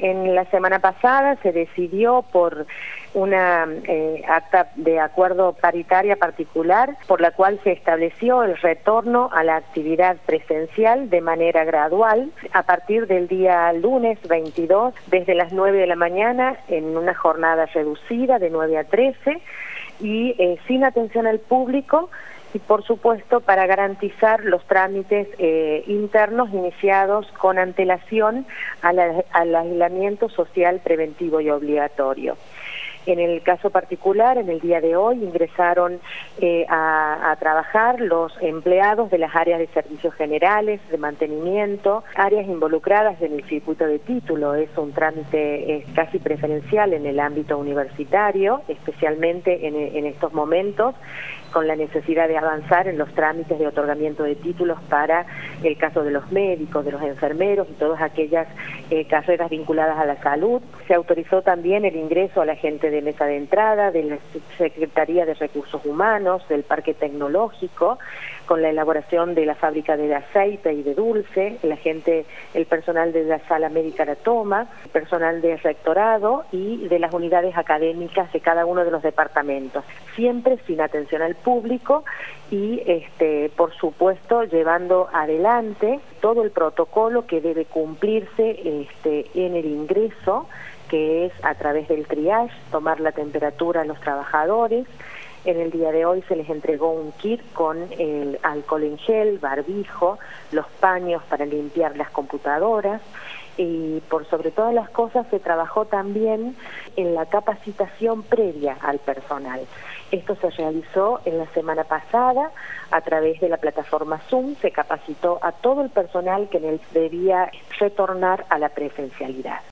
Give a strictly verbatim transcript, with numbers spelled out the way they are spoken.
en la semana pasada se decidió por una eh, acta de acuerdo paritaria particular por la cual se estableció el retorno a la actividad presencial de manera gradual a partir del día lunes veintidós desde las nueve de la mañana en una jornada reducida de nueve a trece y eh, sin atención al público y por supuesto para garantizar los trámites eh, internos iniciados con antelación al, al aislamiento social preventivo y obligatorio. En el caso particular, en el día de hoy, ingresaron eh, a, a trabajar los empleados de las áreas de servicios generales, de mantenimiento, áreas involucradas en el circuito de título. Es un trámite eh, casi preferencial en el ámbito universitario, especialmente en, en estos momentos, con la necesidad de avanzar en los trámites de otorgamiento de títulos para el caso de los médicos, de los enfermeros y todas aquellas eh, carreras vinculadas a la salud. Se autorizó también el ingreso a la gente de mesa de entrada, de la Secretaría de Recursos Humanos, del Parque Tecnológico, con la elaboración de la fábrica de aceite y de dulce, la gente, el personal de la sala médica la toma, el personal de rectorado y de las unidades académicas de cada uno de los departamentos, siempre sin atención al público y este por supuesto llevando adelante todo el protocolo que debe cumplirse este en el ingreso, que es a través del triage, tomar la temperatura a los trabajadores. En el día de hoy se les entregó un kit con el alcohol en gel, barbijo, los paños para limpiar las computadoras y por sobre todas las cosas se trabajó también en la capacitación previa al personal. Esto se realizó en la semana pasada a través de la plataforma Zoom, se capacitó a todo el personal que debía retornar a la presencialidad.